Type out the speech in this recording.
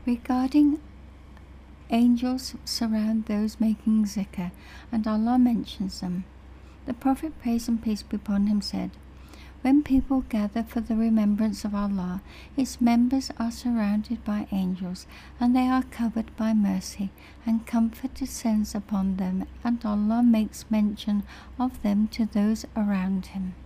Regarding angels surround those making zikr, and Allah mentions them. The Prophet, praise and peace be upon him, said, "When people gather for the remembrance of Allah, its members are surrounded by angels, and they are covered by mercy, and comfort descends upon them, and Allah makes mention of them to those around him."